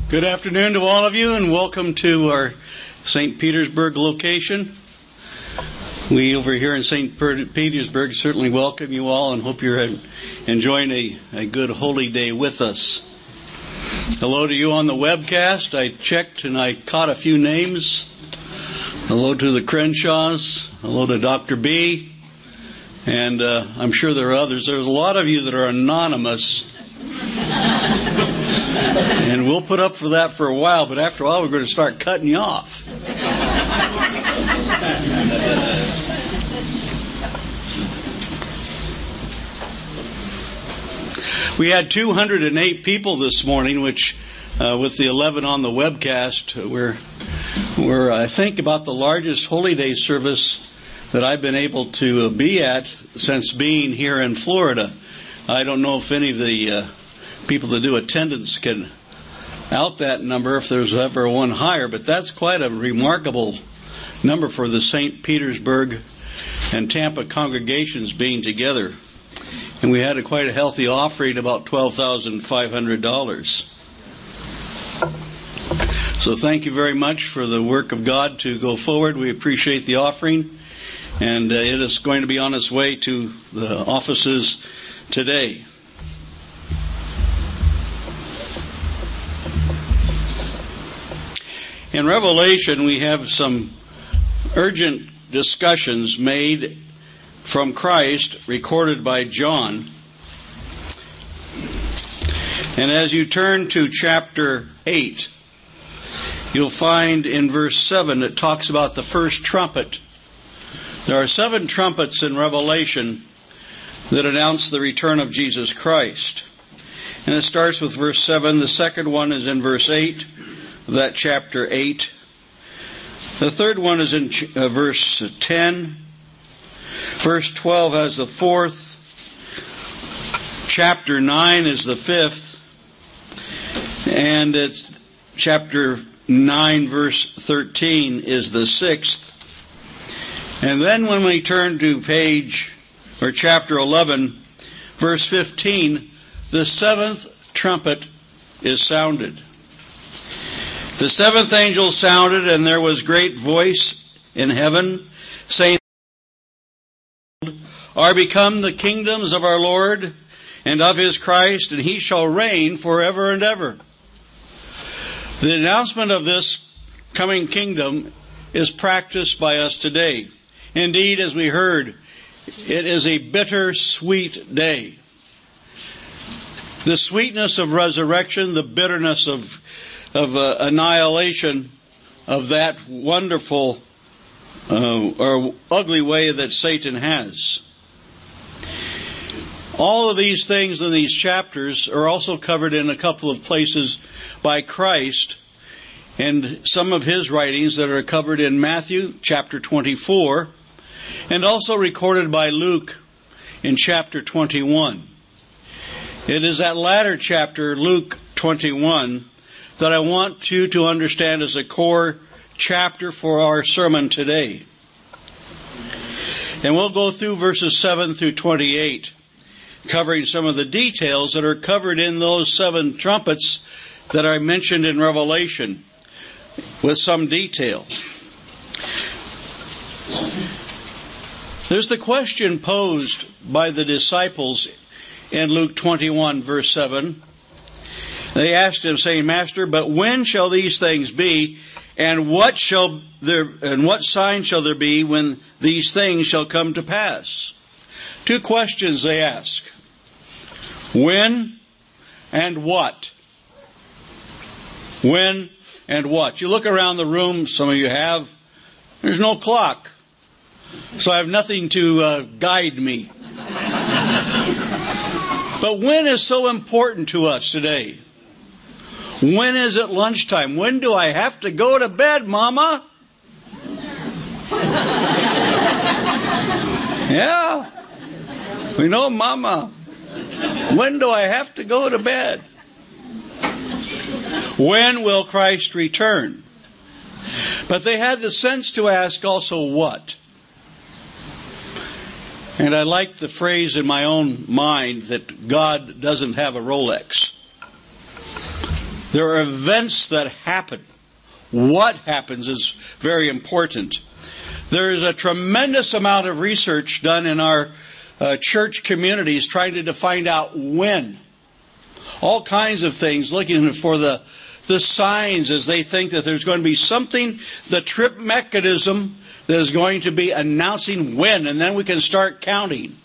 Good afternoon to all of you, and welcome to our St. Petersburg location. We over here in St. Petersburg certainly welcome you all and hope you're enjoying a good holy day with us. Hello to you on the webcast. I checked and I caught a few names. Hello to the Crenshaws. Hello to Dr. B. And I'm sure there are others. There's a lot of you that are anonymous. And we'll put up for that for a while, but after a while we're going to start cutting you off. We had 208 people this morning, which with the 11 on the webcast, we're I think about the largest Holy Day service that I've been able to be at since being here in Florida. I don't know if any of the people that do attendance can out that number if there's ever one higher, but that's quite a remarkable number for the St. Petersburg and Tampa congregations being together. And we had quite a healthy offering, about $12,500. So thank you very much for the work of God to go forward. We appreciate the offering, and it is going to be on its way to the offices today. In Revelation, we have some urgent discussions made from Christ, recorded by John. And as you turn to chapter 8, you'll find in verse 7 it talks about the first trumpet. There are 7 trumpets in Revelation that announce the return of Jesus Christ. And it starts with verse 7. The second one is in verse 8. That chapter 8. The third one is in verse 10. Verse 12 has the 4th. Chapter 9 is the 5th. And it's chapter 9 verse 13 is the 6th. And then when we turn to chapter 11, verse 15, the 7th trumpet is sounded. The 7th angel sounded, and there was great voice in heaven, saying, "Are become the kingdoms of our Lord and of his Christ, and he shall reign forever and ever." The announcement of this coming kingdom is practiced by us today. Indeed, as we heard, it is a bitter-sweet day. The sweetness of resurrection, the bitterness of annihilation of that wonderful or ugly way that Satan has. All of these things in these chapters are also covered in a couple of places by Christ and some of his writings that are covered in Matthew chapter 24 and also recorded by Luke in chapter 21. It is that latter chapter, Luke 21, that I want you to understand as a core chapter for our sermon today. And we'll go through verses 7 through 28, covering some of the details that are covered in those 7 trumpets that I mentioned in Revelation, with some detail. There's the question posed by the disciples in Luke 21, verse 7. They asked him, saying, "Master, but when shall these things be, and what sign shall there be when these things shall come to pass?" 2 questions they ask. When and what? When and what? You look around the room, some of you have, there's no clock. So I have nothing to guide me. But when is so important to us today? When is it lunchtime? When do I have to go to bed, Mama? Yeah, we know Mama. When do I have to go to bed? When will Christ return? But they had the sense to ask also what. And I like the phrase in my own mind that God doesn't have a Rolex. There are events that happen. What happens is very important. There is a tremendous amount of research done in our church communities trying to find out when. All kinds of things, looking for the signs as they think that there's going to be something, the trip mechanism that is going to be announcing when, and then we can start counting.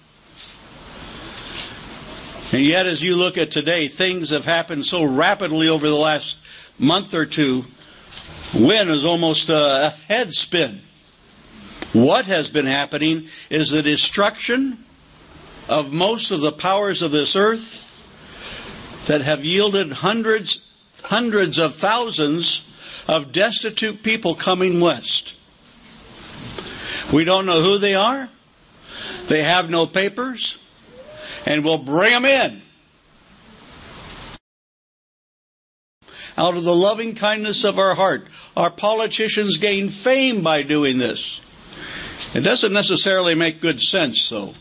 And yet, as you look at today, things have happened so rapidly over the last month or two, when is almost a head spin. What has been happening is the destruction of most of the powers of this earth that have yielded hundreds of thousands of destitute people coming west. We don't know who they are. They have no papers. And we'll bring them in. Out of the loving kindness of our heart. Our politicians gain fame by doing this. It doesn't necessarily make good sense, though.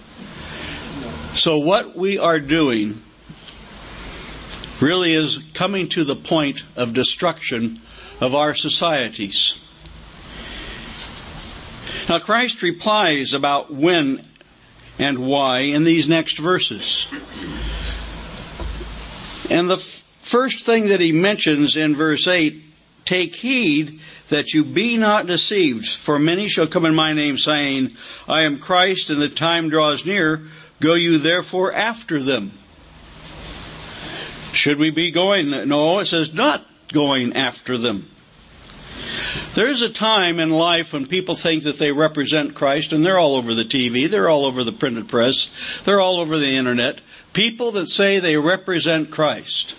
So what we are doing really is coming to the point of destruction of our societies. Now, Christ replies about when and why in these next verses. And the first thing that he mentions in verse 8, take heed that you be not deceived, for many shall come in my name, saying, I am Christ, and the time draws near. Go you therefore after them. Should we be going? No, it says not going after them. There's a time in life when people think that they represent Christ, and they're all over the TV, they're all over the printed press, they're all over the internet. People that say they represent Christ.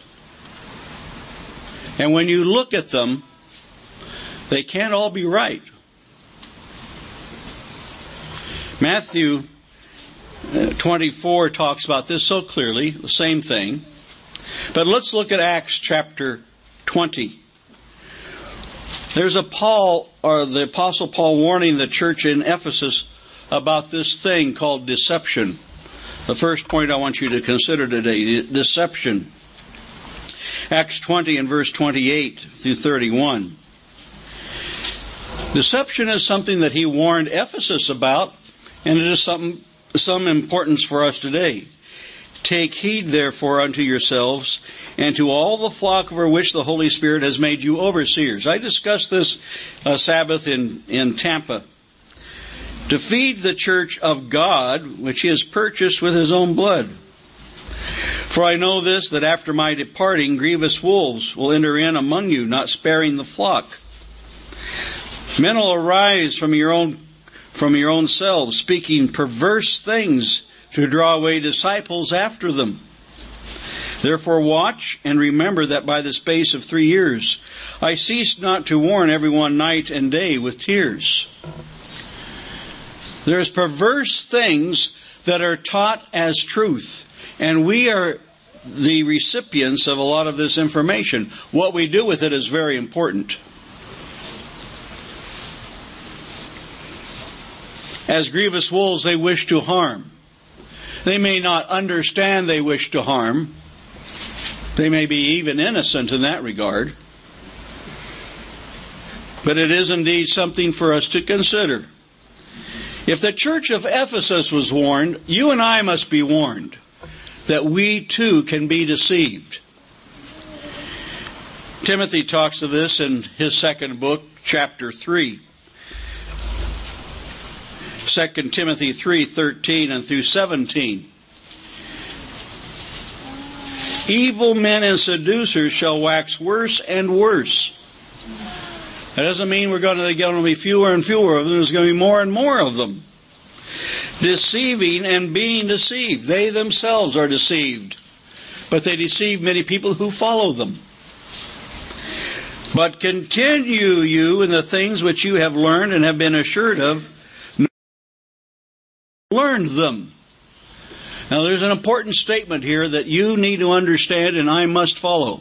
And when you look at them, they can't all be right. Matthew 24 talks about this so clearly, the same thing. But let's look at Acts chapter 20. There's the Apostle Paul warning the church in Ephesus about this thing called deception. The first point I want you to consider today, deception. Acts 20 and verse 28 through 31. Deception is something that he warned Ephesus about, and it is some importance for us today. Take heed, therefore, unto yourselves and to all the flock over which the Holy Spirit has made you overseers. I discussed this Sabbath in Tampa. To feed the church of God, which he has purchased with his own blood. For I know this, that after my departing, grievous wolves will enter in among you, not sparing the flock. Men will arise from your own selves, speaking perverse things to draw away disciples after them. Therefore watch and remember that by the space of 3 years I ceased not to warn everyone night and day with tears. There's perverse things that are taught as truth, and we are the recipients of a lot of this information. What we do with it is very important. As grievous wolves, they wish to harm. They may not understand they wish to harm. They may be even innocent in that regard. But it is indeed something for us to consider. If the church of Ephesus was warned, you and I must be warned that we too can be deceived. Timothy talks of this in his second book, chapter 3. 2 Timothy 3:13 and through 17. Evil men and seducers shall wax worse and worse. That doesn't mean they're going to be fewer and fewer of them. There's going to be more and more of them. Deceiving and being deceived. They themselves are deceived. But they deceive many people who follow them. But continue you in the things which you have learned and have been assured of. Learned them. Now there's an important statement here that you need to understand and I must follow.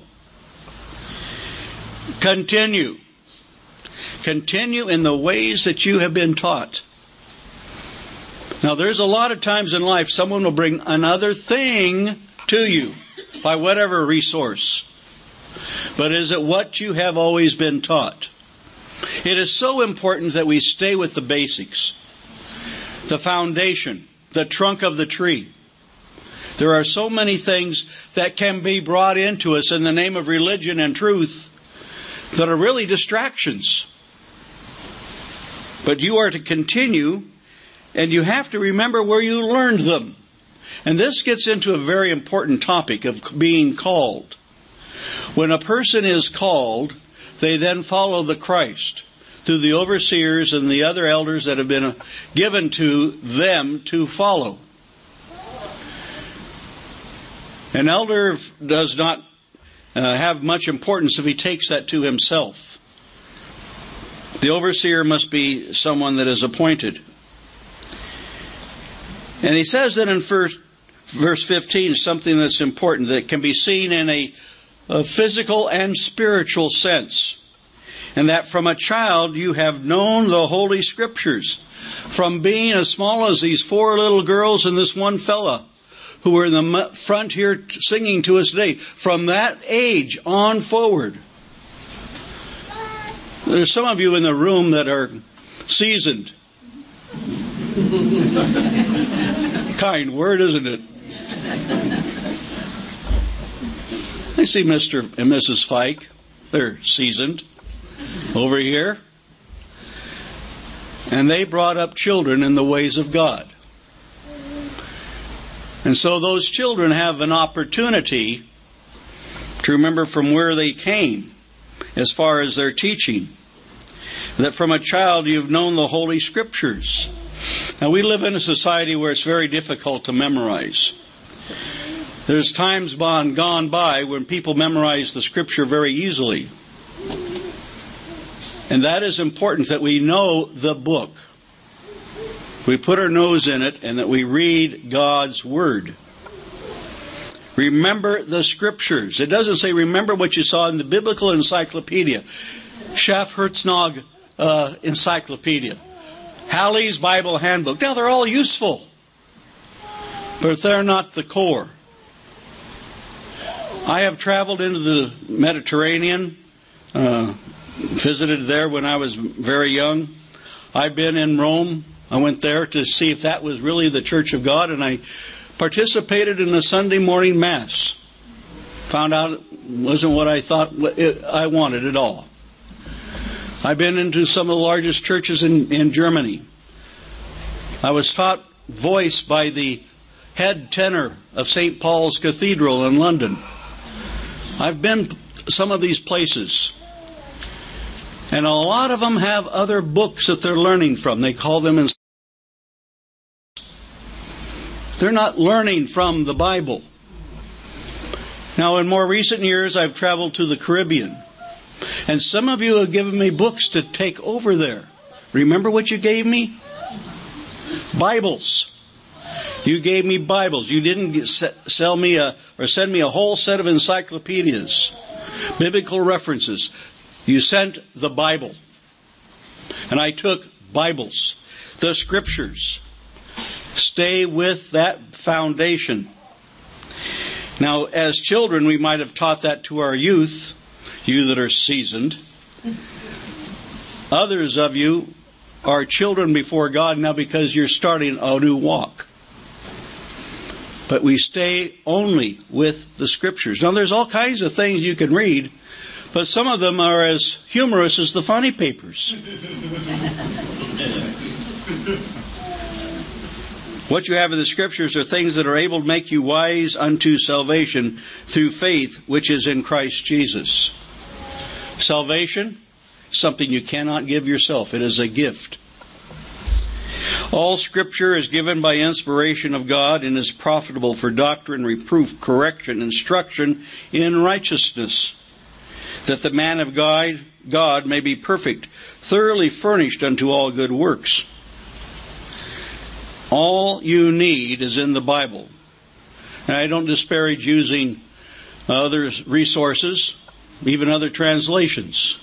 Continue. Continue in the ways that you have been taught. Now there's a lot of times in life someone will bring another thing to you by whatever resource. but is it what you have always been taught? It is so important that we stay with the basics, the foundation, the trunk of the tree. There are so many things that can be brought into us in the name of religion and truth that are really distractions. But you are to continue, and you have to remember where you learned them. And this gets into a very important topic of being called. When a person is called, they then follow the Christ through the overseers and the other elders that have been given to them to follow. An elder does not have much importance if he takes that to himself. The overseer must be someone that is appointed. And he says that in verse 15 something that's important that can be seen in a physical and spiritual sense. And that from a child you have known the Holy Scriptures. From being as small as these 4 little girls and this one fella who are in the front here singing to us today. From that age on forward. There's some of you in the room that are seasoned. Kind word, isn't it? I see Mr. and Mrs. Fike. They're seasoned over here. And they brought up children in the ways of God. And so those children have an opportunity to remember from where they came as far as their teaching. That from a child you've known the Holy Scriptures. Now we live in a society where it's very difficult to memorize. There's times gone by when people memorize the Scripture very easily. And that is important, that we know the book. We put our nose in it and that we read God's Word. Remember the Scriptures. It doesn't say remember what you saw in the Biblical Encyclopedia. Schaff-Herzog Encyclopedia. Halley's Bible Handbook. Now they're all useful. But they're not the core. I have traveled into the Mediterranean. Visited there when I was very young. I've been in Rome. I went there to see if that was really the Church of God, and I participated in the Sunday morning Mass. Found out it wasn't what I thought I wanted at all. I've been into some of the largest churches in Germany. I was taught voice by the head tenor of St. Paul's Cathedral in London. I've been to some of these places. And a lot of them have other books that they're learning from. They call them... They're not learning from the Bible. Now, in more recent years, I've traveled to the Caribbean. And some of you have given me books to take over there. Remember what you gave me? Bibles. You gave me Bibles. You didn't send me a whole set of encyclopedias, biblical references. You sent the Bible. And I took Bibles, the Scriptures. Stay with that foundation. Now, as children, we might have taught that to our youth, you that are seasoned. Others of you are children before God now because you're starting a new walk. But we stay only with the Scriptures. Now, there's all kinds of things you can read, but some of them are as humorous as the funny papers. What you have in the Scriptures are things that are able to make you wise unto salvation through faith, which is in Christ Jesus. Salvation, something you cannot give yourself. It is a gift. All Scripture is given by inspiration of God and is profitable for doctrine, reproof, correction, instruction in righteousness, that the man of God may be perfect, thoroughly furnished unto all good works. All you need is in the Bible. And I don't disparage using other resources, even other translations.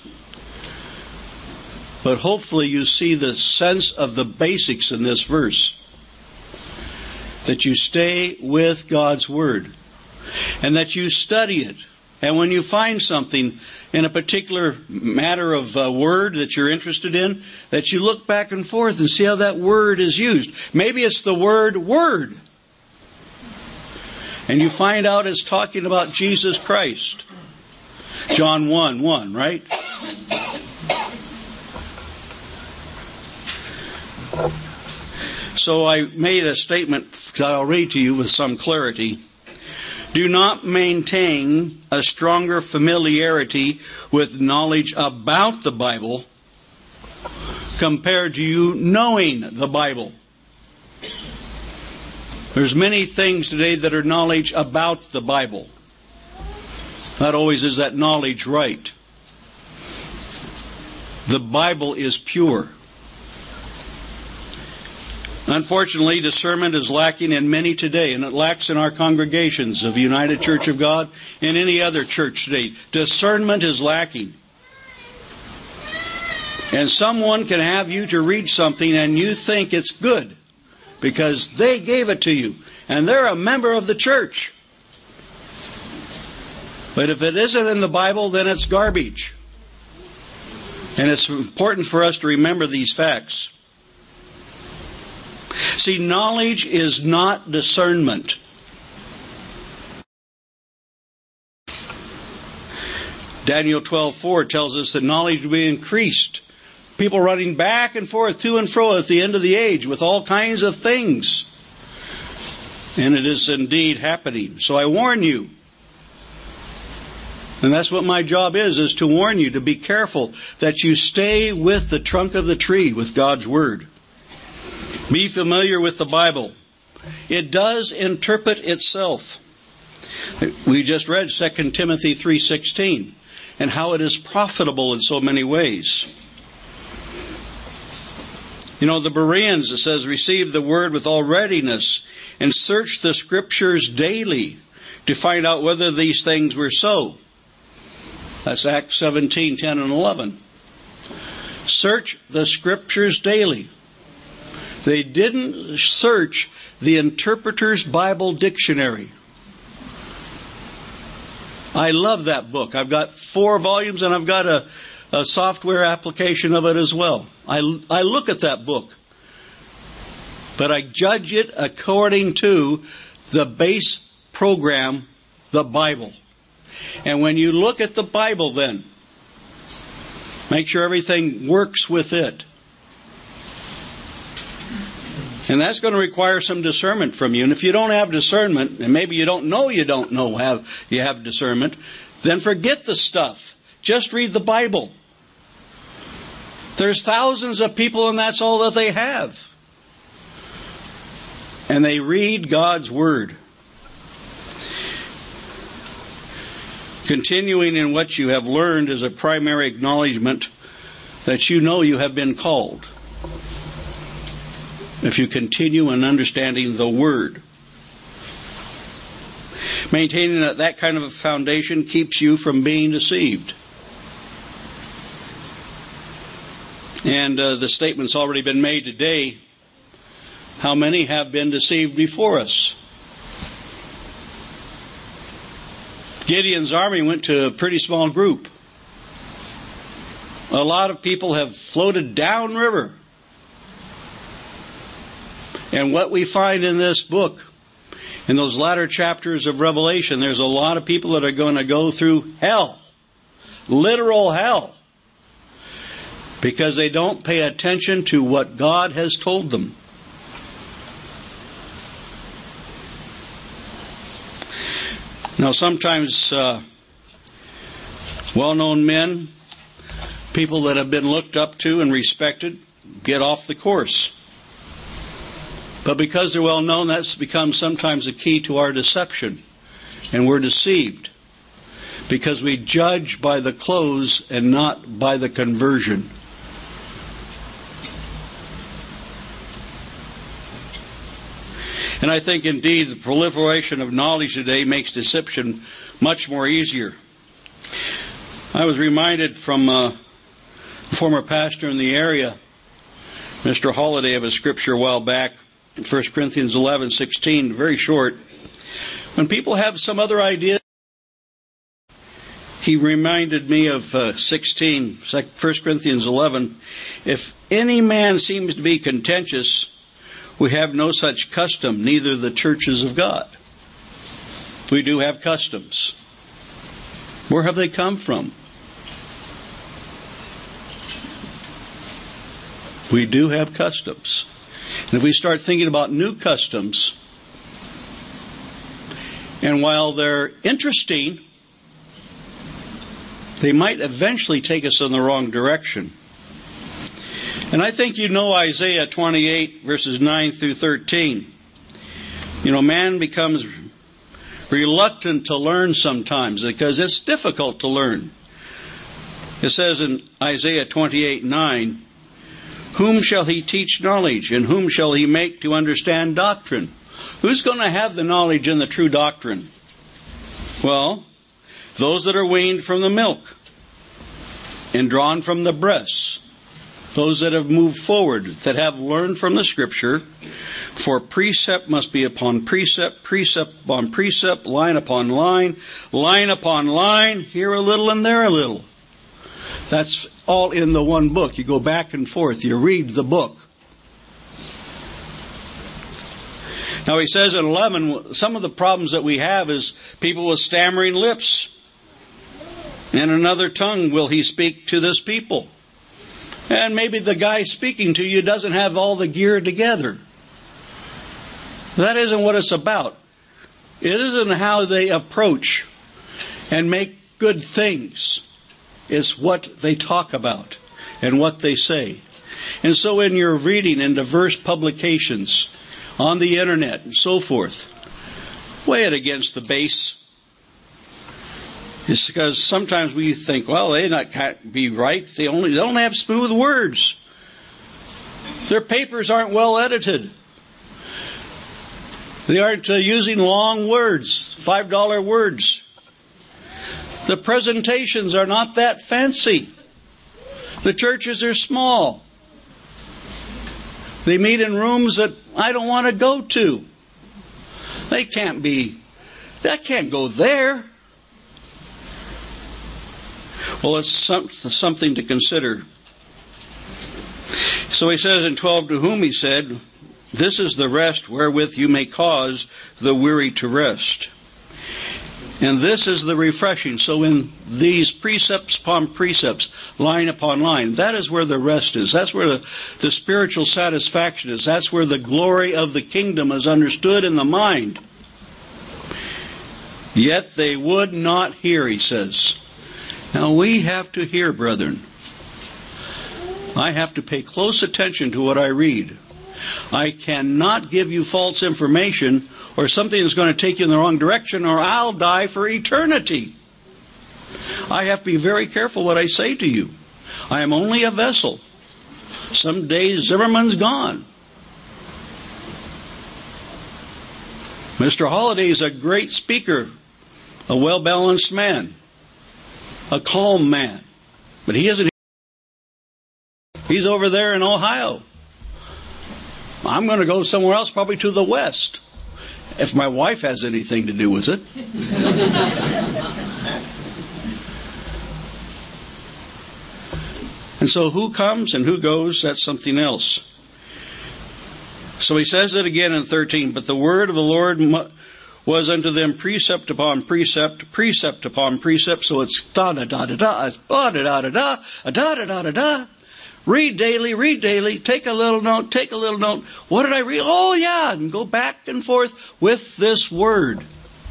But hopefully you see the sense of the basics in this verse. That you stay with God's Word. And that you study it And when you find something in a particular matter of word that you're interested in, that you look back and forth and see how that word is used. Maybe it's the word word. And you find out it's talking about Jesus Christ. John 1:1, right? So I made a statement that I'll read to you with some clarity. Do not maintain a stronger familiarity with knowledge about the Bible compared to you knowing the Bible. There's many things today that are knowledge about the Bible. Not always is that knowledge right. The Bible is pure. Unfortunately, discernment is lacking in many today, and it lacks in our congregations of United Church of God and any other church today. Discernment is lacking. And someone can have you to read something and you think it's good because they gave it to you and they're a member of the church. But if it isn't in the Bible, then it's garbage. And it's important for us to remember these facts. See, knowledge is not discernment. Daniel 12:4 tells us that knowledge will be increased. People running back and forth, to and fro at the end of the age with all kinds of things. And it is indeed happening. So I warn you. And that's what my job is to warn you, to be careful that you stay with the trunk of the tree, with God's Word. Be familiar with the Bible. It does interpret itself. We just read 2 Timothy 3:16 and how it is profitable in so many ways. You know, the Bereans, it says, receive the Word with all readiness and search the Scriptures daily to find out whether these things were so. That's Acts 17:10 and 11. Search the Scriptures daily. They didn't search the Interpreter's Bible Dictionary. I love that book. I've got 4 volumes and I've got a software application of it as well. I look at that book. But I judge it according to the base program, the Bible. And when you look at the Bible then, make sure everything works with it. And that's going to require some discernment from you. And if you don't have discernment, and maybe you don't know you have discernment, then forget the stuff. Just read the Bible. There's thousands of people and that's all that they have. And they read God's Word. Continuing in what you have learned is a primary acknowledgement that you know you have been called. If you continue in understanding the Word. Maintaining that kind of a foundation keeps you from being deceived. And the statement's already been made today. How many have been deceived before us? Gideon's army went to a pretty small group. A lot of people have floated downriver. And what we find in this book, in those latter chapters of Revelation, there's a lot of people that are going to go through hell. Literal hell. Because they don't pay attention to what God has told them. Now sometimes well-known men, people that have been looked up to and respected, get off the course. But because they're well known, that's become sometimes a key to our deception. And we're deceived. Because we judge by the clothes and not by the conversion. And I think indeed the proliferation of knowledge today makes deception much more easier. I was reminded from a former pastor in the area, Mr. Holliday, of a scripture a while back. 1 Corinthians 11:16, very short. When people have some other idea, he reminded me of 1 Corinthians 11. If any man seems to be contentious, we have no such custom, neither the churches of God. We do have customs. Where have they come from? We do have customs. And if we start thinking about new customs, and while they're interesting, they might eventually take us in the wrong direction. And I think you know Isaiah 28, verses 9 through 13. Man becomes reluctant to learn sometimes because it's difficult to learn. It says in Isaiah 28:9, whom shall he teach knowledge, and whom shall he make to understand doctrine? Who's going to have the knowledge and the true doctrine? Well, those that are weaned from the milk and drawn from the breasts, those that have moved forward, that have learned from the Scripture. For precept must be upon precept, precept upon precept, line upon line upon line, here a little and there a little. That's all in the one book. You go back and forth. You read the book. Now he says in 11, some of the problems that we have is people with stammering lips. In another tongue will he speak to this people. And maybe the guy speaking to you doesn't have all the gear together. That isn't what it's about. It isn't how they approach and make good things. It's what they talk about and what they say. And so in your reading in diverse publications, on the internet and so forth, weigh it against the base. It's because sometimes we think, well, they can't be right. They don't have smooth words. Their papers aren't well edited. They aren't using long words, $5 words. The presentations are not that fancy. The churches are small. They meet in rooms that I don't want to go to. That can't go there. Well, it's something to consider. So he says in 12, to whom he said, this is the rest wherewith you may cause the weary to rest. And this is the refreshing. So in these precepts upon precepts, line upon line, that is where the rest is. That's where the spiritual satisfaction is. That's where the glory of the kingdom is understood in the mind. Yet they would not hear, he says. Now we have to hear, brethren. I have to pay close attention to what I read. I cannot give you false information or something that's going to take you in the wrong direction, or I'll die for eternity. I have to be very careful what I say to you. I am only a vessel. Some days Zimmerman's gone. Mr. Holliday is a great speaker, a well-balanced man, a calm man. But he isn't. He's over there in Ohio. I'm going to go somewhere else, probably to the west, if my wife has anything to do with it. And so who comes and who goes, that's something else. So he says it again in 13, but the word of the Lord was unto them precept upon precept, precept upon precept. So it's da-da-da-da-da, da-da-da-da-da, da-da-da-da-da. Read daily, take a little note. What did I read? Oh yeah, and go back and forth with this word.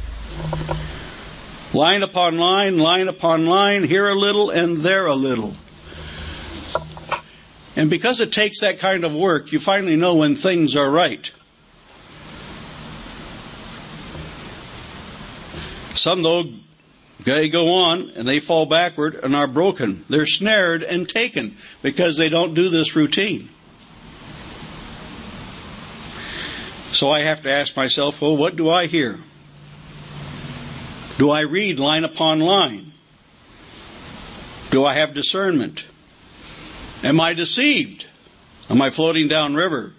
Line upon line, here a little and there a little. And because it takes that kind of work, you finally know when things are right. Some, though, they go on and they fall backward and are broken. They're snared and taken because they don't do this routine. So I have to ask myself, well, what do I hear? Do I read line upon line? Do I have discernment? Am I deceived? Am I floating downriver?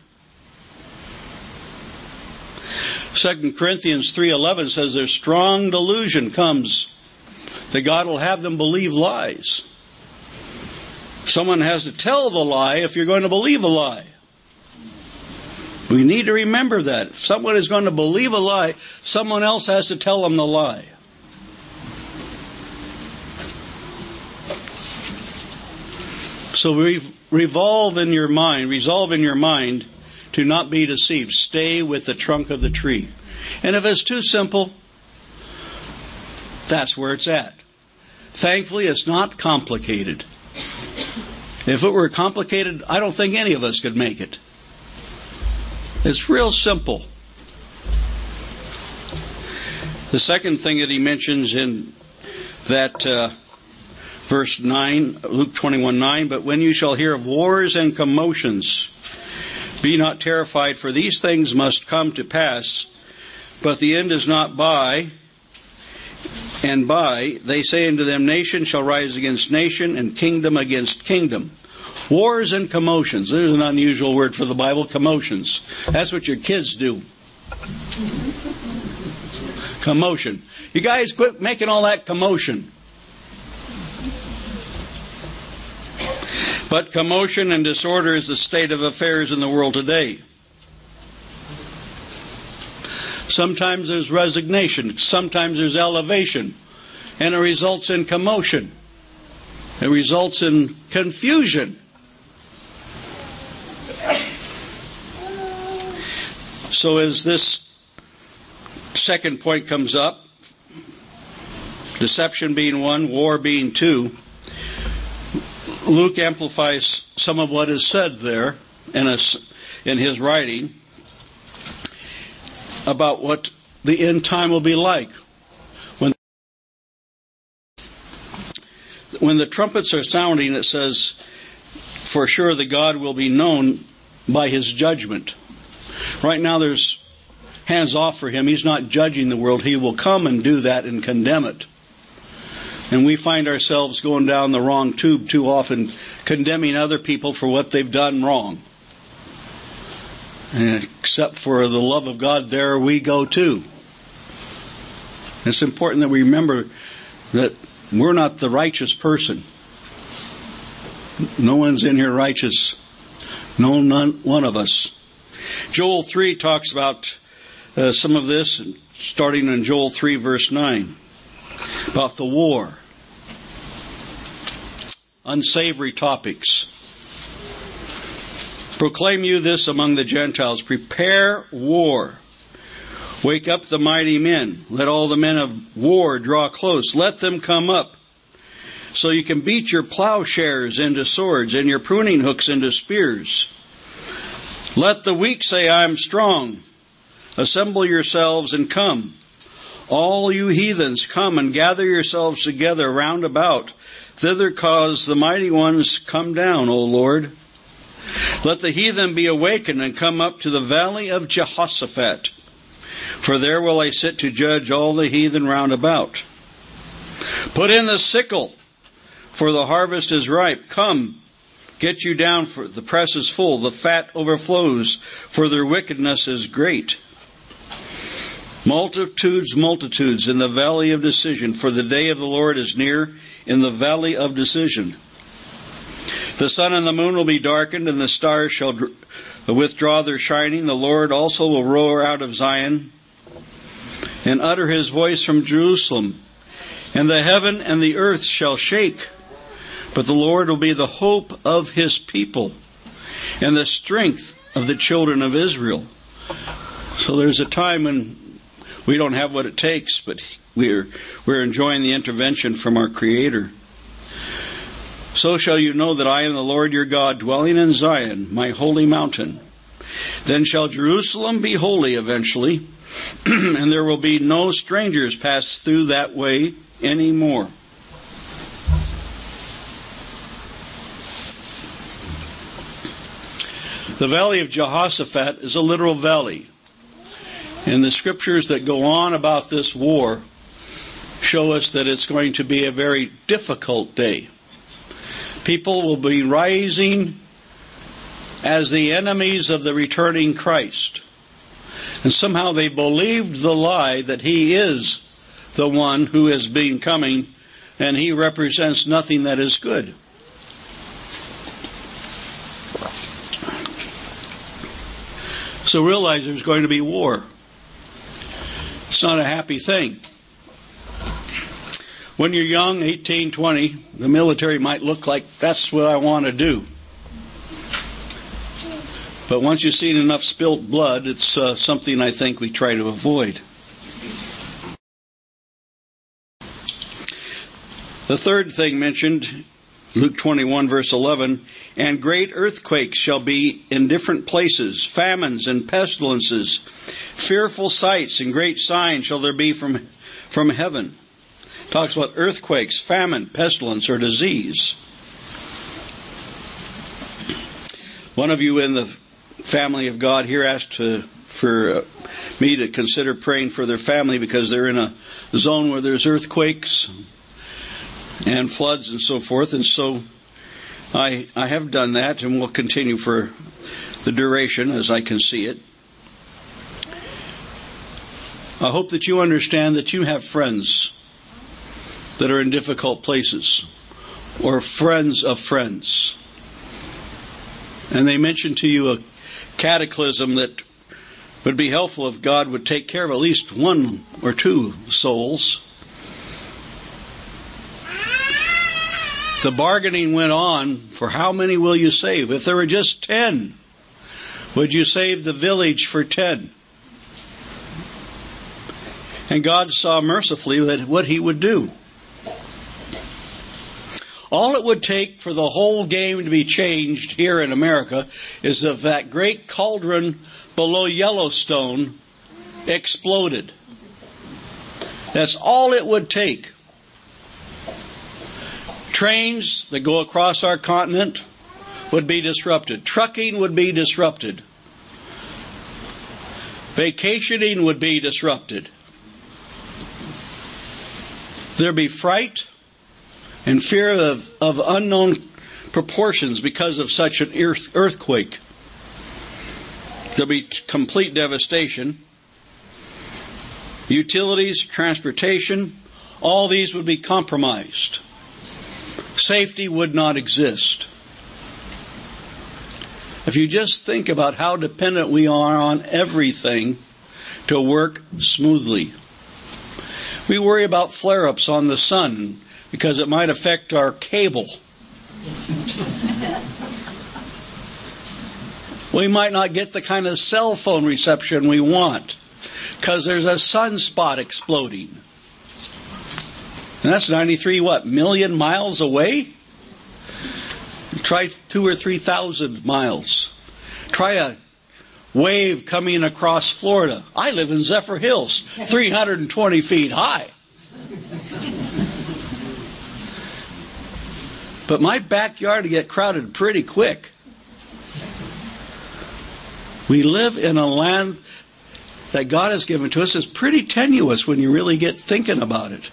2 Corinthians 3:11 says there's strong delusion comes. that God will have them believe lies. Someone has to tell the lie if you're going to believe a lie. We need to remember that. If someone is going to believe a lie, someone else has to tell them the lie. So resolve in your mind to not be deceived. Stay with the trunk of the tree. And if it's too simple, that's where it's at. Thankfully, it's not complicated. If it were complicated, I don't think any of us could make it. It's real simple. The second thing that he mentions in that verse 9, Luke 21:9, but when you shall hear of wars and commotions, be not terrified, for these things must come to pass, but the end is not by and by. They say unto them, nation shall rise against nation, and kingdom against kingdom. Wars and commotions. There's an unusual word for the Bible, commotions. That's what your kids do. Commotion. You guys quit making all that commotion. But commotion and disorder is the state of affairs in the world today. Sometimes there's resignation. Sometimes there's elevation. And it results in commotion. It results in confusion. So as this second point comes up, deception being one, war being two, Luke amplifies some of what is said there in his writing about what the end time will be like. When the trumpets are sounding, it says, for sure the God will be known by his judgment. Right now there's hands off for him. He's not judging the world. He will come and do that and condemn it. And we find ourselves going down the wrong tube too often, condemning other people for what they've done wrong. And except for the love of God, there we go too. It's important that we remember that we're not the righteous person. No one's in here righteous. None one of us. Joel 3 talks about some of this, starting in Joel 3 verse 9, about the war. Unsavory topics. Proclaim you this among the Gentiles. Prepare war. Wake up the mighty men. Let all the men of war draw close. Let them come up, so you can beat your plowshares into swords and your pruning hooks into spears. Let the weak say, I am strong. Assemble yourselves and come. All you heathens, come and gather yourselves together round about. Thither cause the mighty ones come down, O Lord. Let the heathen be awakened and come up to the valley of Jehoshaphat. For there will I sit to judge all the heathen round about. Put in the sickle, for the harvest is ripe. Come, get you down, for the press is full. The fat overflows, for their wickedness is great. Multitudes, multitudes in the valley of decision, for the day of the Lord is near in the valley of decision. The sun and the moon will be darkened, and the stars shall withdraw their shining. The Lord also will roar out of Zion and utter his voice from Jerusalem. And the heaven and the earth shall shake, but the Lord will be the hope of his people and the strength of the children of Israel. So there's a time when we don't have what it takes, but we're enjoying the intervention from our Creator. So shall you know that I am the Lord your God, dwelling in Zion, my holy mountain. Then shall Jerusalem be holy eventually, and there will be no strangers pass through that way anymore. The valley of Jehoshaphat is a literal valley. And the scriptures that go on about this war show us that it's going to be a very difficult day. People will be rising as the enemies of the returning Christ. And somehow they believed the lie that he is the one who has been coming and he represents nothing that is good. So realize there's going to be war. It's not a happy thing. When you're young, 18, 20, the military might look like that's what I want to do. But once you've seen enough spilt blood, it's something I think we try to avoid. The third thing mentioned, Luke 21, verse 11, and great earthquakes shall be in different places, famines and pestilences, fearful sights and great signs shall there be from heaven. Talks about earthquakes, famine, pestilence, or disease. One of you in the family of God here asked for me to consider praying for their family because they're in a zone where there's earthquakes and floods and so forth. And so I have done that and will continue for the duration as I can see it. I hope that you understand that you have friends that are in difficult places, or friends of friends. And they mention to you a cataclysm that would be helpful if God would take care of at least one or two souls. The bargaining went on for how many will you save? If there were just 10, would you save the village for 10? And God saw mercifully that what he would do. All it would take for the whole game to be changed here in America is if that great cauldron below Yellowstone exploded. That's all it would take. Trains that go across our continent would be disrupted. Trucking would be disrupted. Vacationing would be disrupted. There'd be fright and fear of unknown proportions because of such an earthquake. There'll be complete devastation. Utilities, transportation, all these would be compromised. Safety would not exist. If you just think about how dependent we are on everything to work smoothly. We worry about flare-ups on the sun because it might affect our cable. We might not get the kind of cell phone reception we want because there's a sunspot exploding. And that's 93, million miles away? Try 2,000 or 3,000 miles. Try a wave coming across Florida. I live in Zephyr Hills, 320 feet high. But my backyard will get crowded pretty quick. We live in a land that God has given to us. It's pretty tenuous when you really get thinking about it.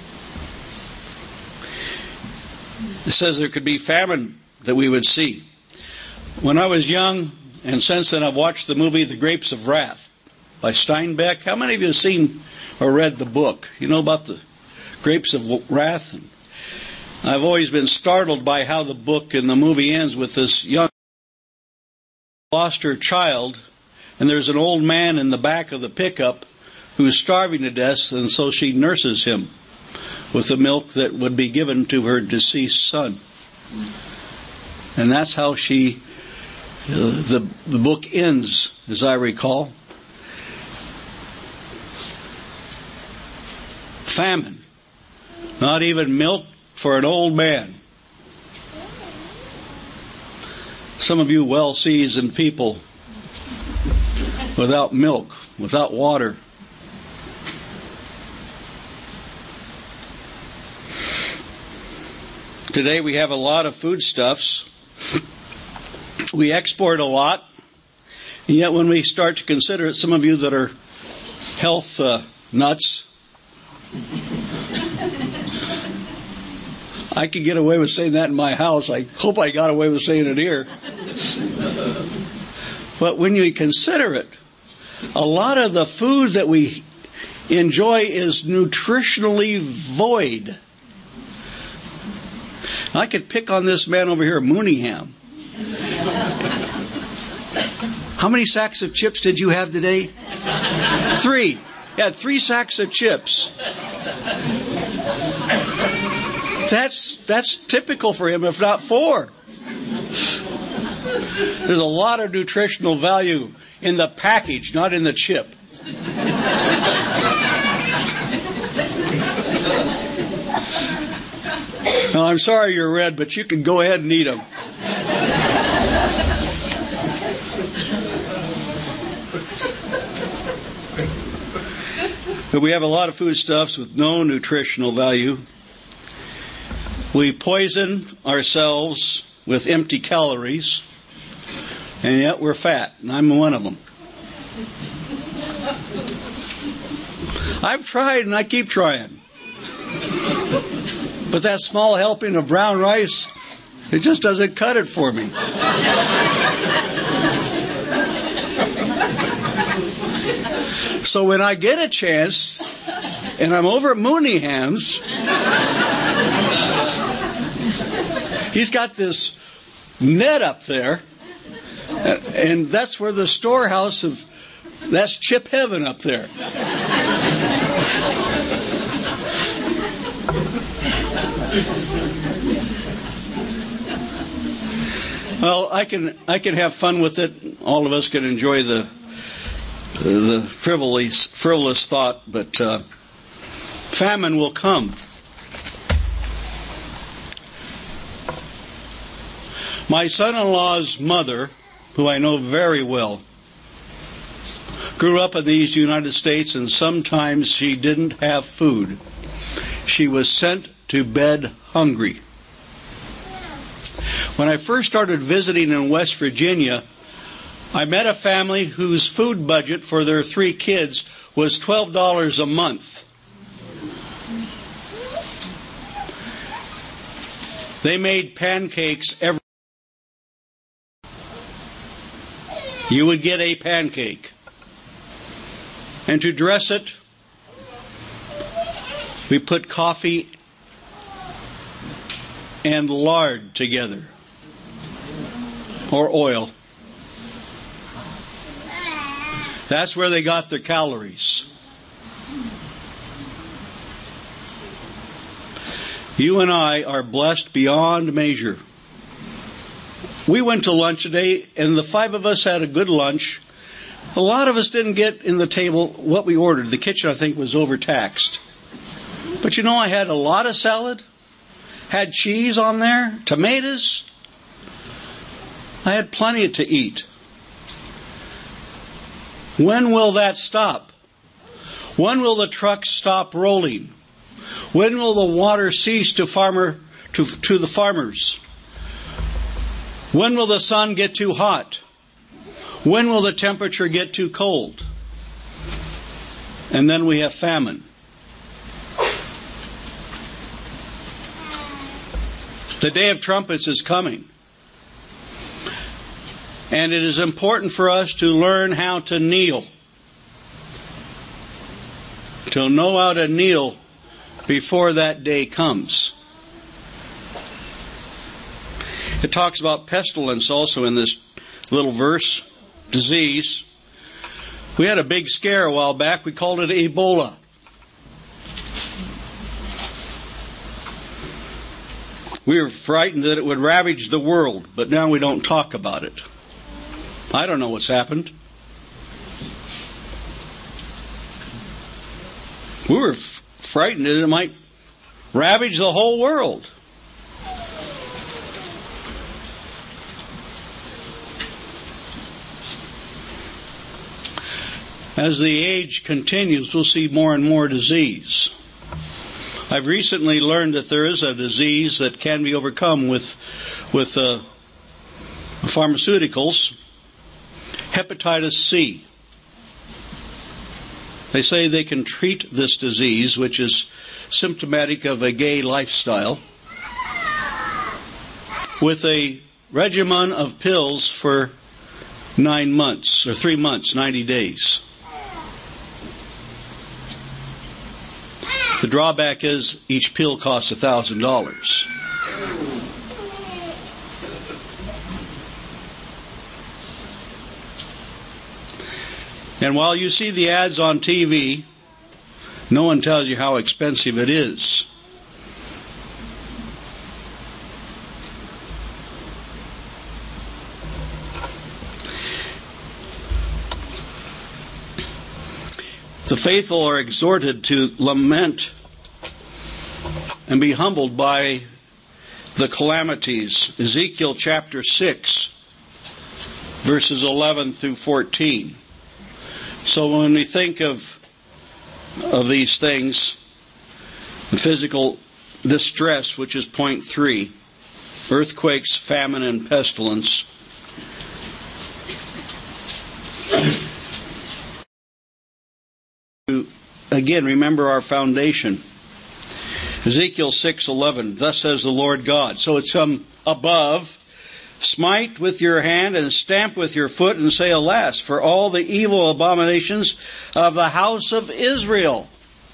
It says there could be famine that we would see. When I was young, and since then I've watched the movie The Grapes of Wrath by Steinbeck. How many of you have seen or read the book? You know about the Grapes of Wrath? I've always been startled by how the book and the movie ends with this young lost her child, and there's an old man in the back of the pickup who's starving to death, and so she nurses him with the milk that would be given to her deceased son. And that's how the book ends, as I recall. Famine. Not even milk for an old man. Some of you well-seasoned people without milk, without water. Today we have a lot of foodstuffs. We export a lot. And yet when we start to consider it, some of you that are health nuts, I could get away with saying that in my house. I hope I got away with saying it here. But when you consider it, a lot of the food that we enjoy is nutritionally void. I could pick on this man over here, Mooneyham. How many sacks of chips did you have today? 3. He had 3 sacks of chips. That's typical for him, if not 4. There's a lot of nutritional value in the package, not in the chip. Now, I'm sorry you're red, but you can go ahead and eat them. But we have a lot of foodstuffs with no nutritional value. We poison ourselves with empty calories, and yet we're fat, and I'm one of them. I've tried, and I keep trying. But that small helping of brown rice, it just doesn't cut it for me. So when I get a chance, and I'm over at Mooneyham's, he's got this net up there, and that's where the storehouse of, that's chip heaven up there. Well, I can have fun with it. All of us can enjoy the frivolous thought, but famine will come. My son-in-law's mother, who I know very well, grew up in these United States, and sometimes she didn't have food. She was sent to bed hungry. When I first started visiting in West Virginia, I met a family whose food budget for their 3 kids was $12 a month. They made pancakes every day. You would get a pancake. And to dress it, we put coffee and lard together, or oil. That's where they got their calories. You and I are blessed beyond measure. We went to lunch today, and the 5 of us had a good lunch. A lot of us didn't get in the table what we ordered. The kitchen, I think, was overtaxed. But you know, I had a lot of salad, had cheese on there, tomatoes. I had plenty to eat. When will that stop? When will the trucks stop rolling? When will the water cease to the farmers? When will the sun get too hot? When will the temperature get too cold? And then we have famine. The day of trumpets is coming. And it is important for us to learn how to kneel. To know how to kneel before that day comes. It talks about pestilence also in this little verse, disease. We had a big scare a while back. We called it Ebola. We were frightened that it would ravage the world, but now we don't talk about it. I don't know what's happened. We were frightened that it might ravage the whole world. As the age continues, we'll see more and more disease. I've recently learned that there is a disease that can be overcome with pharmaceuticals. Hepatitis C. They say they can treat this disease, which is symptomatic of a gay lifestyle, with a regimen of pills for 9 months, or 3 months, 90 days. The drawback is each pill costs $1,000. And while you see the ads on TV, no one tells you how expensive it is. The faithful are exhorted to lament and be humbled by the calamities. Ezekiel chapter 6, verses 11 through 14. So when we think of these things, the physical distress, which is point 3, earthquakes, famine, and pestilence, again, remember our foundation. Ezekiel 6:11, thus says the Lord God. So it's above. Smite with your hand and stamp with your foot and say, alas, for all the evil abominations of the house of Israel.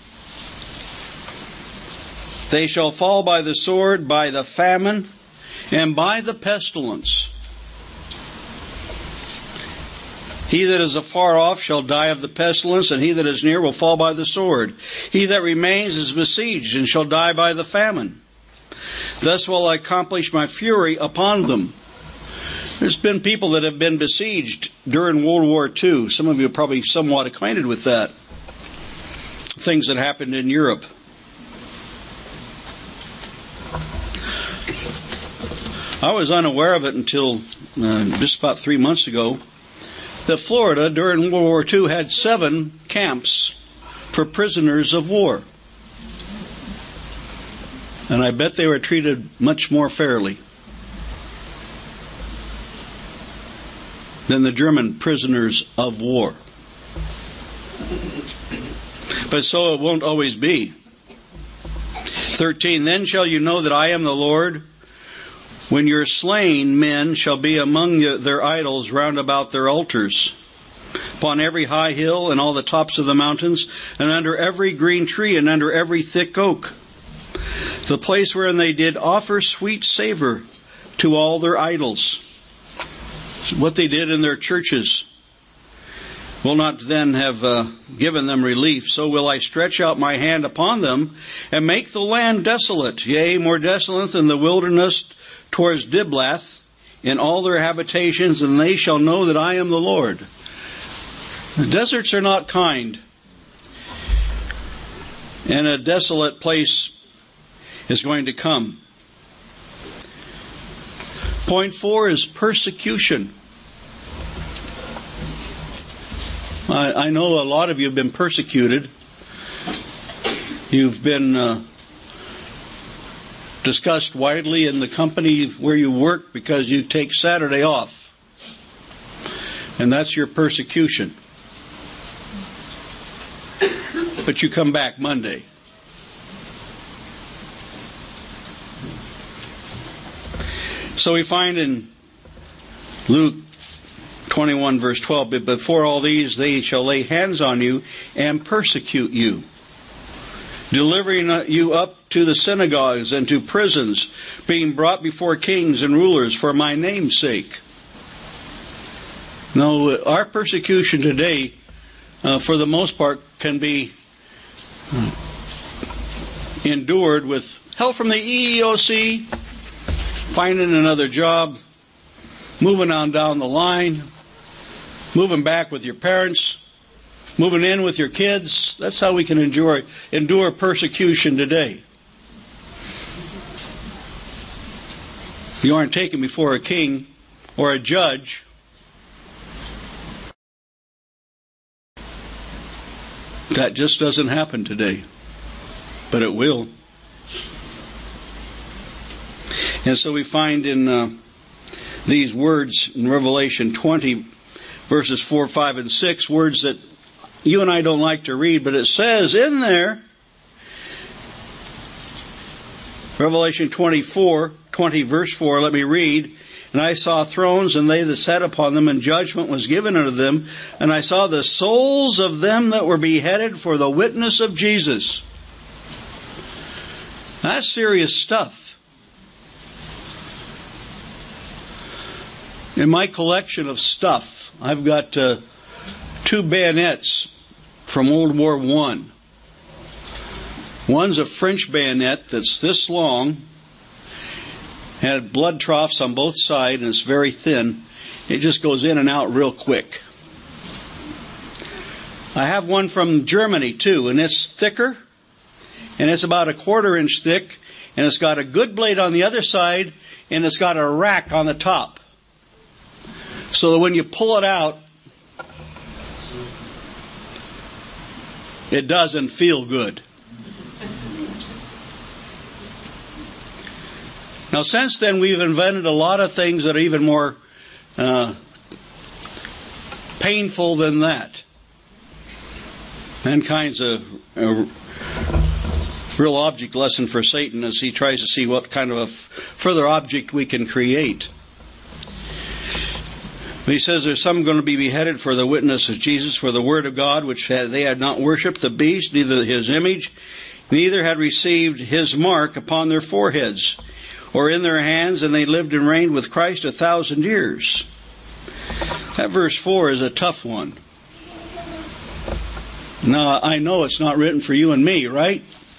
They shall fall by the sword, by the famine, and by the pestilence. He that is afar off shall die of the pestilence, and he that is near will fall by the sword. He that remains is besieged, and shall die by the famine. Thus will I accomplish my fury upon them. There's been people that have been besieged during World War II. Some of you are probably somewhat acquainted with that. Things that happened in Europe. I was unaware of it until just about 3 months ago. That Florida, during World War II, had 7 camps for prisoners of war. And I bet they were treated much more fairly than the German prisoners of war. But so it won't always be. 13, then shall you know that I am the Lord, when your slain men shall be among their idols round about their altars, upon every high hill and all the tops of the mountains, and under every green tree and under every thick oak, the place wherein they did offer sweet savor to all their idols. What they did in their churches will not then have given them relief. So will I stretch out my hand upon them and make the land desolate, yea, more desolate than the wilderness towards Diblath in all their habitations, and they shall know that I am the Lord. The deserts are not kind, and a desolate place is going to come. Point 4 is persecution. I know a lot of you have been persecuted. You've been discussed widely in the company where you work because you take Saturday off. And that's your persecution. But you come back Monday. So we find in Luke 21 verse 12, but before all these they shall lay hands on you and persecute you, delivering you up to the synagogues and to prisons, being brought before kings and rulers for my name's sake. Now, our persecution today, for the most part, can be endured with help from the EEOC, finding another job, moving on down the line, moving back with your parents, moving in with your kids. That's how we can endure persecution today. If you aren't taken before a king or a judge, that just doesn't happen today. But it will. And so we find in these words in Revelation 20, verses 4, 5, and 6, words that you and I don't like to read, but it says in there, Revelation 20 verse 4, let me read. And I saw thrones, and they that sat upon them, and judgment was given unto them. And I saw the souls of them that were beheaded for the witness of Jesus. That's serious stuff. In my collection of stuff, I've got two bayonets from World War I. One's a French bayonet that's this long, had blood troughs on both sides, and it's very thin. It just goes in and out real quick. I have one from Germany too, and it's thicker, and it's about 1/4 inch thick, and it's got a good blade on the other side, and it's got a rack on the top. So that when you pull it out, it doesn't feel good. Now, since then, we've invented a lot of things that are even more painful than that. Mankind's a real object lesson for Satan as he tries to see what kind of a further object we can create. But he says there's some going to be beheaded for the witness of Jesus, for the word of God, which they had not worshipped the beast, neither his image, neither had received his mark upon their foreheads or in their hands, and they lived and reigned with Christ 1,000 years. That verse 4 is a tough one. Now, I know it's not written for you and me, right?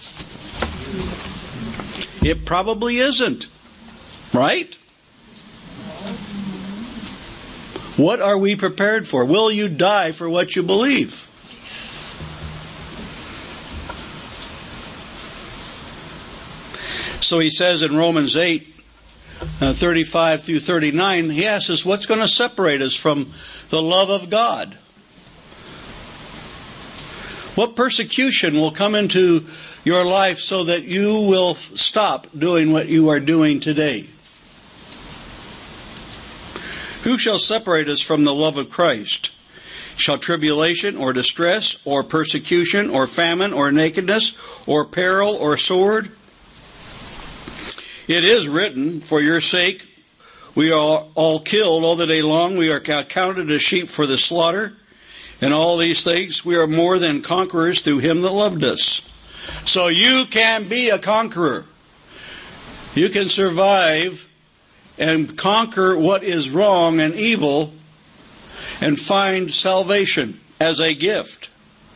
It probably isn't, right? What are we prepared for? Will you die for what you believe? So he says in Romans 8, 35 through 39, he asks us, what's going to separate us from the love of God? What persecution will come into your life so that you will stop doing what you are doing today? Who shall separate us from the love of Christ? Shall tribulation or distress or persecution or famine or nakedness or peril or sword? It is written, for your sake we are all killed all the day long. We are counted as sheep for the slaughter. In all these things we are more than conquerors through him that loved us. So you can be a conqueror. You can survive and conquer what is wrong and evil and find salvation as a gift.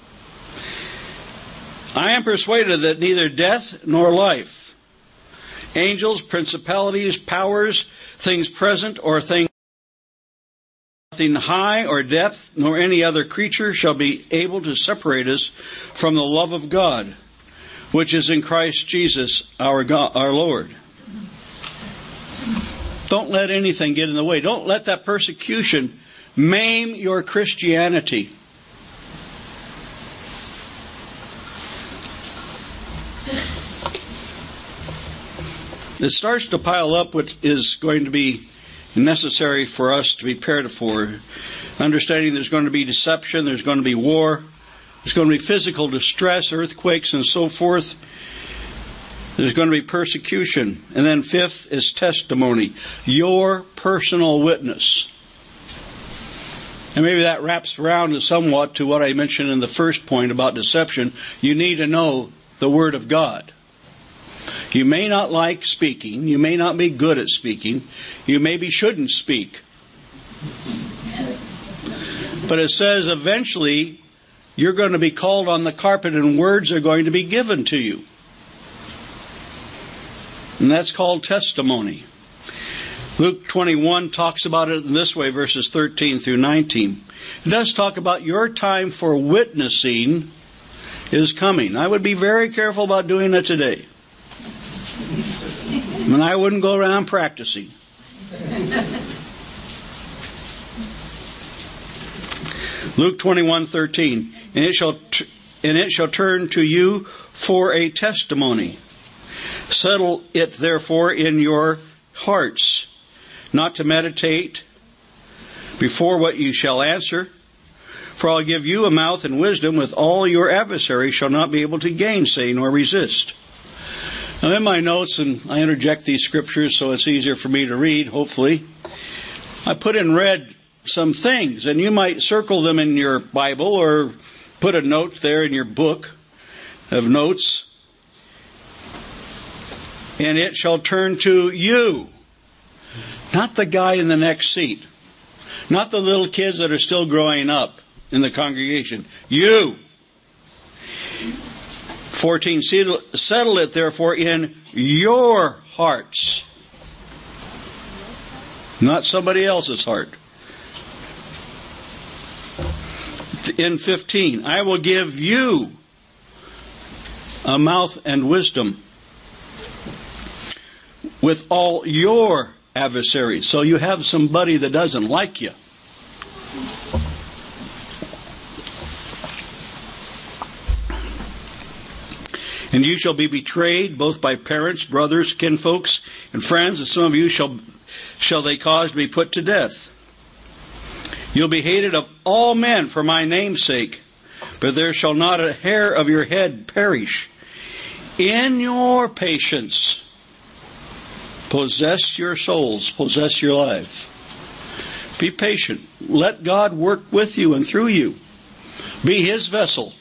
I am persuaded that neither death nor life, angels, principalities, powers, things present or things nothing high or depth, nor any other creature shall be able to separate us from the love of God, which is in Christ Jesus our God, our Lord. Don't let anything get in the way. Don't let that persecution maim your Christianity. It starts to pile up what is going to be necessary for us to be prepared for. Understanding there's going to be deception, there's going to be war, there's going to be physical distress, earthquakes, and so forth. There's going to be persecution. And then fifth is testimony, your personal witness. And maybe that wraps around somewhat to what I mentioned in the first point about deception. You need to know the Word of God. You may not like speaking. You may not be good at speaking. You maybe shouldn't speak. But it says eventually you're going to be called on the carpet and words are going to be given to you. And that's called testimony. Luke 21 talks about it in this way, verses 13 through 19. It does talk about your time for witnessing is coming. I would be very careful about doing it today. And I wouldn't go around practicing. Luke 21:13. And it shall turn to you for a testimony. Settle it therefore in your hearts, not to meditate before what you shall answer. For I'll give you a mouth and wisdom with all your adversaries shall not be able to gainsay nor resist. Now in my notes, and I interject these scriptures so it's easier for me to read, hopefully, I put in red some things, and you might circle them in your Bible or put a note there in your book of notes. And it shall turn to you, not the guy in the next seat, not the little kids that are still growing up. in the congregation. You. 14, settle it therefore in your hearts. Not somebody else's heart. In 15, I will give you a mouth and wisdom with all your adversaries. So you have somebody that doesn't like you. And you shall be betrayed both by parents, brothers, kinfolks, and friends, and some of you shall they cause to be put to death. You'll be hated of all men for my name's sake, but there shall not a hair of your head perish. In your patience, possess your souls, possess your life. Be patient. Let God work with you and through you. Be His vessel.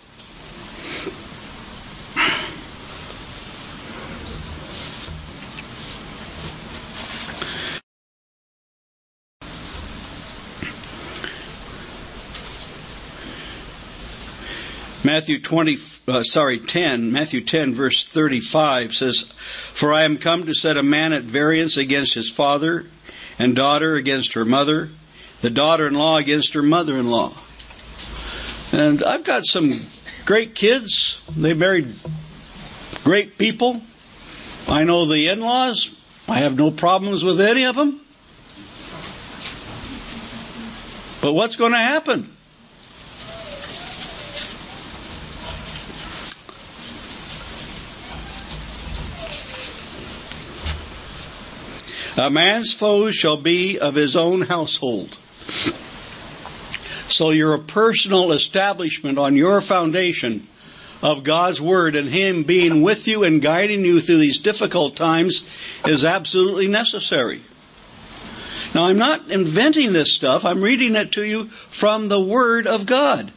Matthew 10, verse 35 says, For I am come to set a man at variance against his father, and daughter against her mother, the daughter-in-law against her mother-in-law. And I've got some great kids. They married great people. I know the in-laws. I have no problems with any of them. But what's going to happen? A man's foes shall be of his own household. So your personal establishment on your foundation of God's Word and Him being with you and guiding you through these difficult times is absolutely necessary. Now, I'm not inventing this stuff. I'm reading it to you from the Word of God.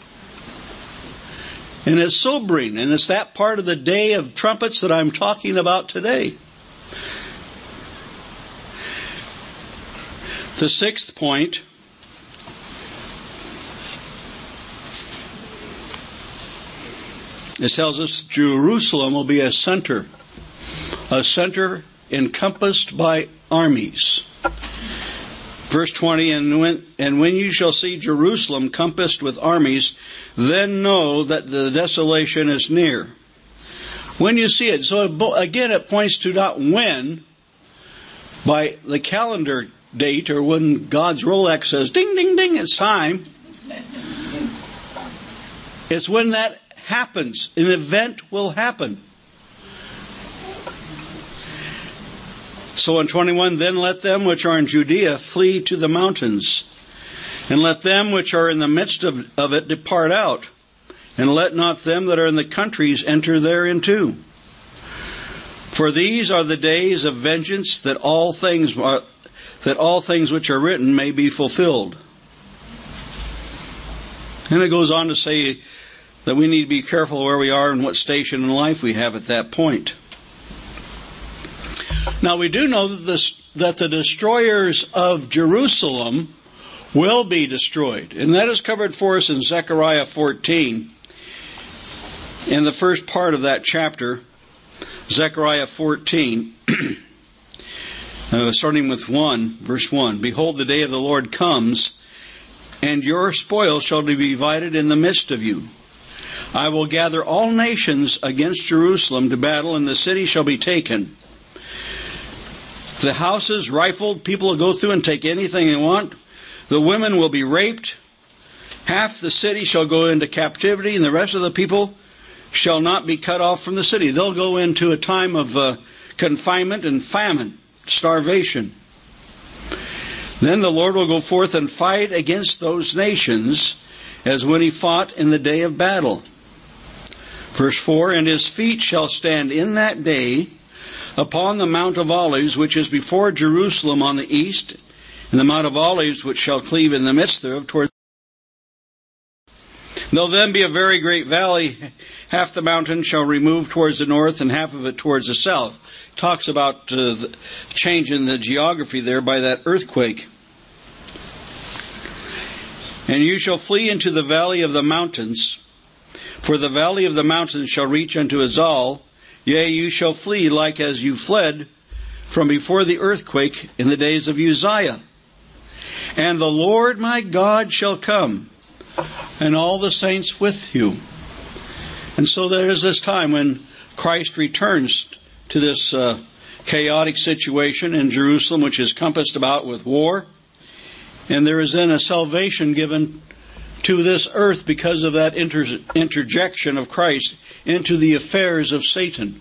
And it's sobering, and it's that part of the day of trumpets that I'm talking about today. The sixth point it tells us Jerusalem will be a center encompassed by armies. Verse 20, and when you shall see Jerusalem compassed with armies, then know that the desolation is near. When you see it, so again it points to not when, by the calendar date, or when God's Rolex says, ding, ding, ding, it's time. It's when that happens. An event will happen. So in 21, then let them which are in Judea flee to the mountains, and let them which are in the midst of it depart out, and let not them that are in the countries enter thereinto. For these are the days of vengeance, that all things which are written may be fulfilled. And it goes on to say that we need to be careful where we are and what station in life we have at that point. Now we do know that the destroyers of Jerusalem will be destroyed. And that is covered for us in Zechariah 14. In the first part of that chapter, Zechariah 14, starting with verse 1. Behold, the day of the Lord comes, and your spoil shall be divided in the midst of you. I will gather all nations against Jerusalem to battle, and the city shall be taken. The houses rifled, people will go through and take anything they want. The women will be raped. Half the city shall go into captivity, and the rest of the people shall not be cut off from the city. They'll go into a time of confinement and famine, starvation. Then the Lord will go forth and fight against those nations as when He fought in the day of battle. Verse 4, and His feet shall stand in that day upon the Mount of Olives, which is before Jerusalem on the east, and the Mount of Olives which shall cleave in the midst thereof toward. There'll then be a very great valley. Half the mountain shall remove towards the north, and half of it towards the south. It talks about the change in the geography there by that earthquake. And you shall flee into the valley of the mountains, for the valley of the mountains shall reach unto Azal. Yea, you shall flee like as you fled from before the earthquake in the days of Uzziah. And the Lord my God shall come, and all the saints with you. And so there is this time when Christ returns to this chaotic situation in Jerusalem, which is compassed about with war. And there is then a salvation given to this earth because of that interjection of Christ into the affairs of Satan.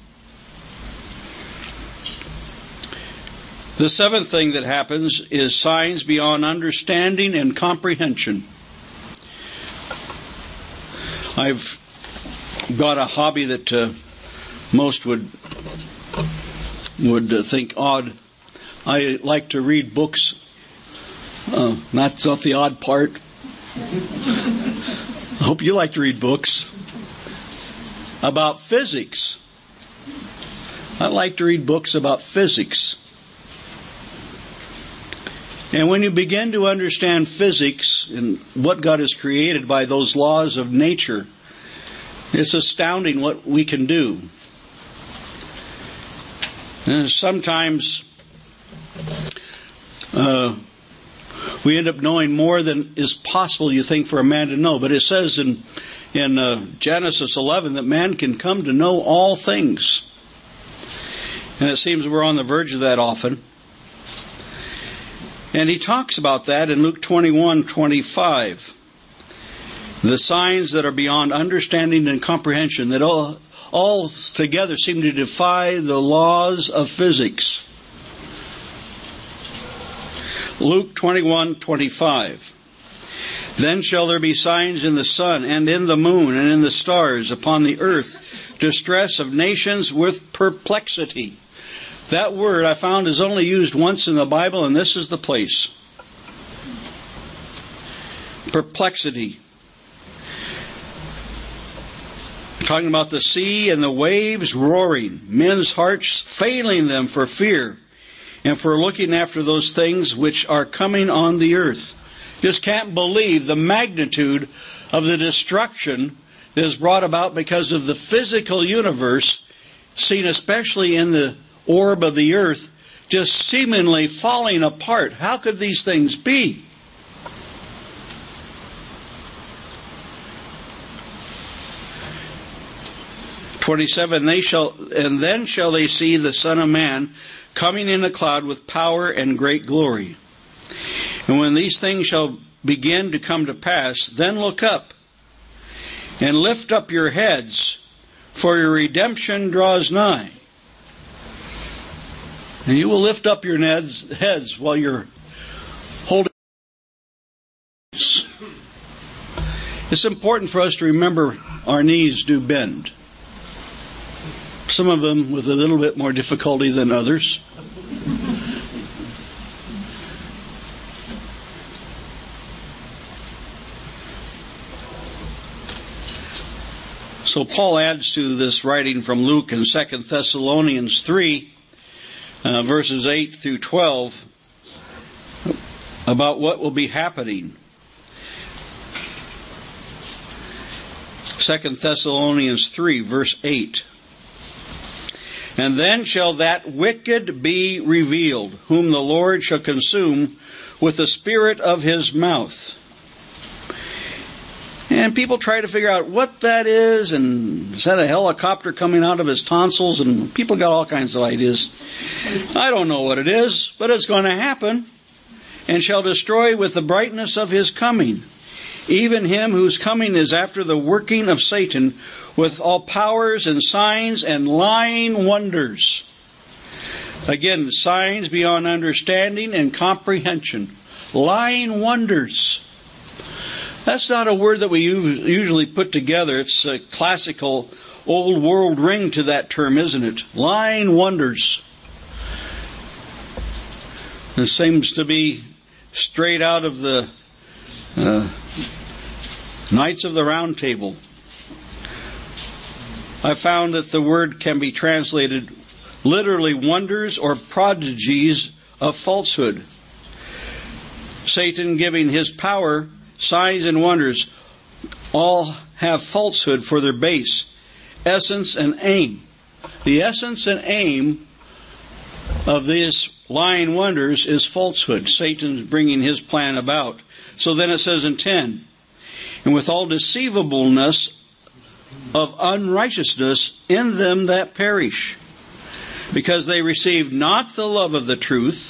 The seventh thing that happens is signs beyond understanding and comprehension. I've got a hobby that most would think odd. I like to read books. That's not the odd part. I hope you like to read books about physics. I like to read books about physics. And when you begin to understand physics and what God has created by those laws of nature, it's astounding what we can do. And sometimes we end up knowing more than is possible, you think, for a man to know. But it says in Genesis 11 that man can come to know all things. And it seems we're on the verge of that often. And he talks about that in Luke 21:25. The signs that are beyond understanding and comprehension, that all together seem to defy the laws of physics. Luke 21:25. Then shall there be signs in the sun and in the moon and in the stars, upon the earth, distress of nations with perplexity. That word I found is only used once in the Bible, and this is the place. Perplexity. Talking about the sea and the waves roaring, men's hearts failing them for fear, and for looking after those things which are coming on the earth. Just can't believe the magnitude of the destruction that is brought about because of the physical universe, seen especially in the orb of the earth, just seemingly falling apart. How could these things be? And then shall they see the Son of Man coming in a cloud with power and great glory. And when these things shall begin to come to pass, then look up and lift up your heads, for your redemption draws nigh. And you will lift up your heads while you're holding. It's important for us to remember our knees do bend. Some of them with a little bit more difficulty than others. So Paul adds to this writing from Luke in 2 Thessalonians 3, verses 8 through 12, about what will be happening. 2 Thessalonians 3, verse 8. And then shall that wicked be revealed, whom the Lord shall consume with the spirit of his mouth. And people try to figure out what that is, and is that a helicopter coming out of his tonsils? And people got all kinds of ideas. I don't know what it is, but it's going to happen. And shall destroy with the brightness of his coming, even him whose coming is after the working of Satan, with all powers and signs and lying wonders. Again, signs beyond understanding and comprehension. Lying wonders. That's not a word that we usually put together. It's a classical old world ring to that term, isn't it? Lying wonders. This seems to be straight out of the Knights of the Round Table. I found that the word can be translated literally wonders or prodigies of falsehood. Satan giving his power signs and wonders all have falsehood for their base, essence and aim. The essence and aim of these lying wonders is falsehood. Satan's bringing his plan about. So then it says in 10, and with all deceivableness of unrighteousness in them that perish, because they receive not the love of the truth,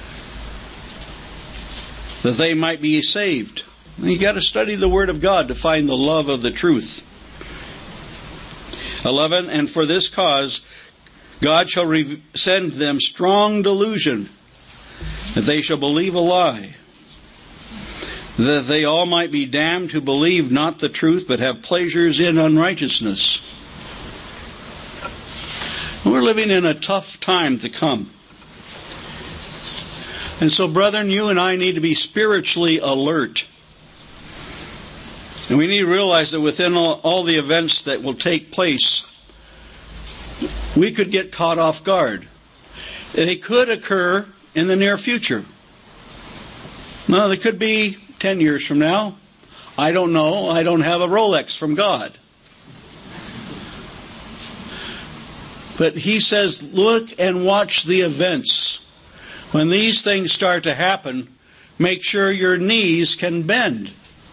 that they might be saved. You got to study the Word of God to find the love of the truth. 11, and for this cause God shall send them strong delusion, that they shall believe a lie, that they all might be damned who believe not the truth, but have pleasures in unrighteousness. We're living in a tough time to come. And so, brethren, you and I need to be spiritually alert. And we need to realize that within all the events that will take place, we could get caught off guard. They could occur in the near future. Now, they could be 10 years from now. I don't know. I don't have a Rolex from God. But he says, look and watch the events. When these things start to happen, make sure your knees can bend.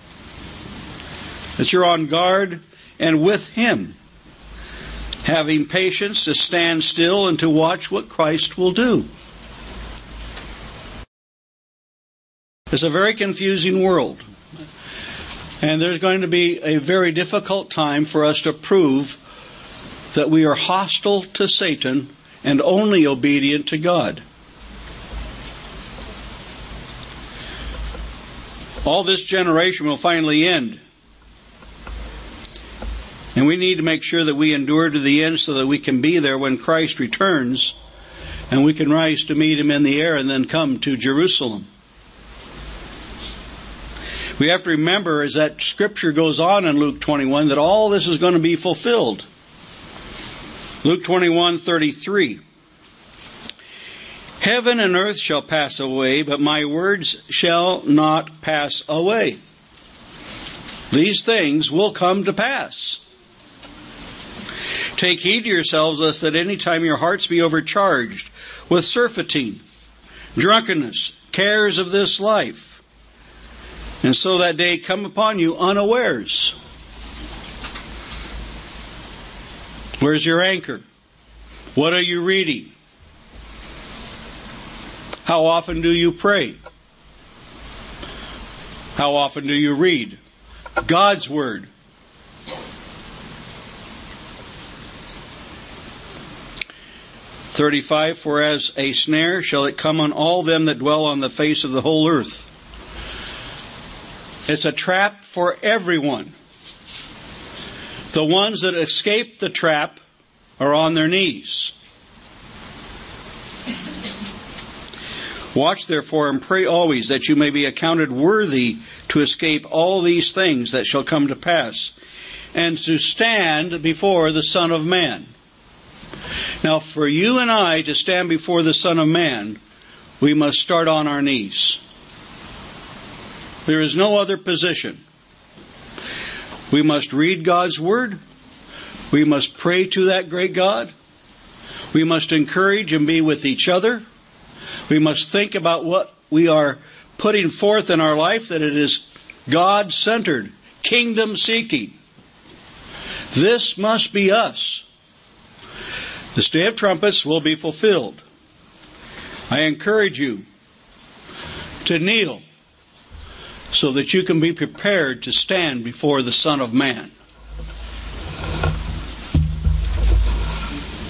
That you're on guard and with Him, having patience to stand still and to watch what Christ will do. It's a very confusing world. And there's going to be a very difficult time for us to prove that we are hostile to Satan and only obedient to God. All this generation will finally end. And we need to make sure that we endure to the end so that we can be there when Christ returns and we can rise to meet Him in the air and then come to Jerusalem. We have to remember, as that scripture goes on in Luke 21, that all this is going to be fulfilled. Luke 21:33. Heaven and earth shall pass away, but my words shall not pass away. These things will come to pass. Take heed to yourselves, lest at any time your hearts be overcharged with surfeiting, drunkenness, cares of this life, and so that day come upon you unawares. Where's your anchor? What are you reading? How often do you pray? How often do you read God's Word? (35) For as a snare shall it come on all them that dwell on the face of the whole earth. It's a trap for everyone. The ones that escape the trap are on their knees. Watch therefore and pray always, that you may be accounted worthy to escape all these things that shall come to pass, and to stand before the Son of Man. Now, for you and I to stand before the Son of Man, we must start on our knees. There is no other position. We must read God's Word. We must pray to that great God. We must encourage and be with each other. We must think about what we are putting forth in our life, that it is God-centered, kingdom-seeking. This must be us. This day of trumpets will be fulfilled. I encourage you to kneel so that you can be prepared to stand before the Son of Man.